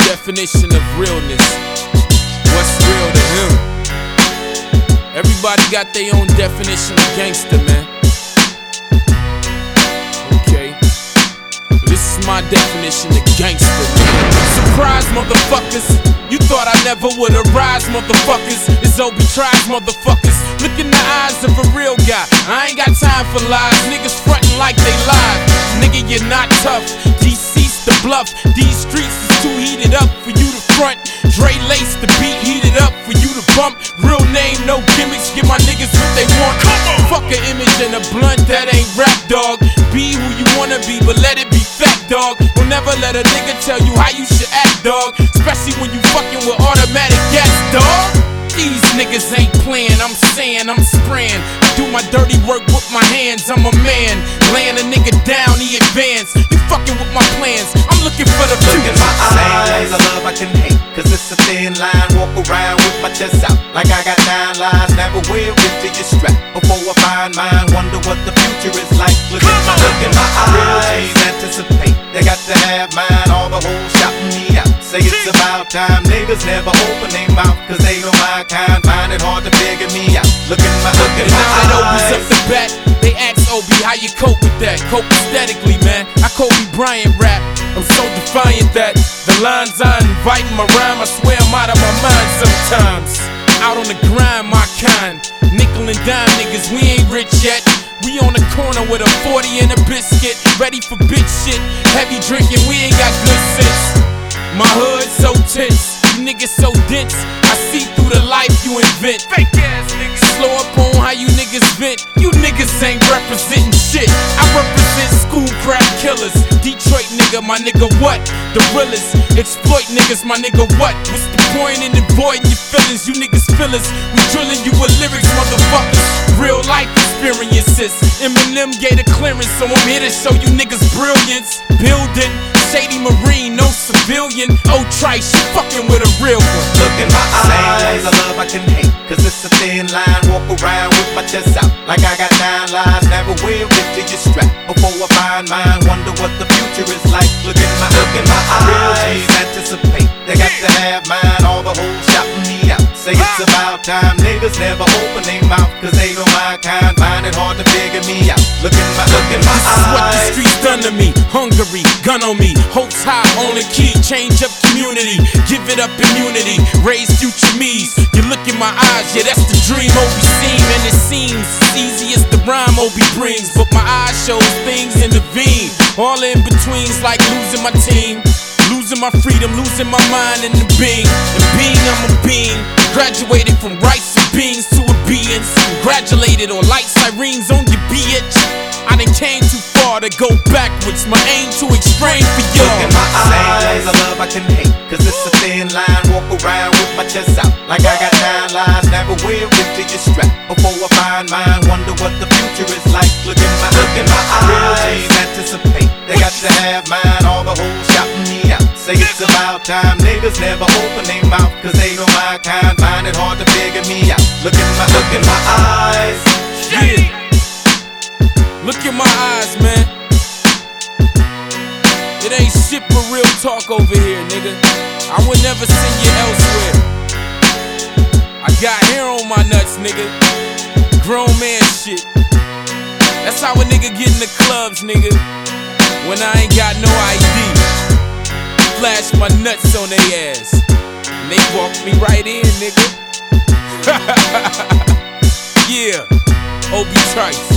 definition of realness. What's real to him? Everybody got their own definition of gangster, man. Okay, this is my definition of gangster, man. Surprise, motherfuckers. You thought I never would arise, motherfuckers. It's Obi Trice, motherfuckers. Look in the eyes of a real guy. I ain't got time for lies. Niggas frontin' like they live. Nigga, you're not tough. DC's the bluff. These streets is too heated up for you to front. Dre lace the beat heated up for you to bump. Real name, no gimmicks. Give my niggas what they want. Fuck an image and a blunt that ain't rap, dog. Be who you wanna be, but let it be fat, dog. Don't never let a nigga tell you how you should act, dog. Especially when you fucking with automatic gas, dog. These niggas ain't playing, I'm saying, I'm spraying. I do my dirty work with my hands, I'm a man. Laying a nigga down, he advance. You fucking with my plans, I'm looking for the future. Look in my eyes, I love, I can hate. Cause it's a thin line, walk around with my chest out like I got 9 lives. Never will get to your strap before I find mine. Wonder what the future is like. Look in my eyes, anticipate. They got to have mine, all the hoes shouting me out. Say it's about time, niggas never open their mouth. Cause they know my kind, find it hard to figure me out. Look in my and now that Obi's up the bat, they ask Obi how you cope with that. Cope aesthetically, man. I Kobe Bryant rap, I'm so defiant that the lines I invite in my rhyme, I swear I'm out of my mind sometimes. Out on the grind, my kind. Nickel and dime niggas, we ain't rich yet. We on the corner with a 40 and a biscuit, ready for bitch shit. Heavy drinking, we ain't got good sense. My hood so tense, you niggas so dense. I see through the life you invent. Fake ass niggas. Slow up on how you niggas vent. You niggas ain't representing shit. I represent school crap killers. Detroit nigga, my nigga what? The realest. Exploit niggas, my nigga what? What's the point in avoiding your feelings? You niggas fillers. We drilling you with lyrics, motherfuckers. Real life experiences. Eminem gave the clearance, so I'm here to show you niggas brilliance. Building Shady Marine, no civilian. Oh, Trice, you fucking with a real one. Look in my eyes, I love, I can hate. Cause it's a thin line, walk around with my chest out like I got 9 lives. Never will get to your strap before I find mine. Wonder what the future is like. Look in my eyes, anticipate. They got to have mine, all the hoes shouting me out. Say it's about time, niggas never open their mouth. Cause they know my kind, find it hard to figure me out. Look in my This eyes. is what the streets done to me. Hungary, gun on me. Hopes high on the key. Change up community. Give it up immunity. Raise future me's. You look in my eyes, yeah, that's the dream Obi seen. And it seems easy as the rhyme Obi brings. But my eyes shows things intervene. All in betweens like losing my team. Losing my freedom, losing my mind in the being. And being, I'm a being. Graduated from rice and beans to obedience. Congratulated on light sirens on your bitch. I done came too far to go backwards. My aim to explain for y'all. Look in my eyes, I love, I can hate. Cause it's a thin line, walk around with my chest out like I got 9 lives. Never will get to your strap before I find mine. Wonder what the future is like. Look in my eyes, anticipate. They got to have mine, all the hoes shouting me out. Say it's about time, niggas never open their mouth. Cause they know my kind, find it hard to figure me out. Look in my eyes. Yeah. Look in my eyes, man. It ain't shit but real talk over here, nigga. I would never send you elsewhere. I got hair on my nuts, nigga. Grown man shit. That's how a nigga get in the clubs, nigga. When I ain't got no ID. Flash my nuts on they ass. And they walk me right in, nigga. Yeah, Obi Trice.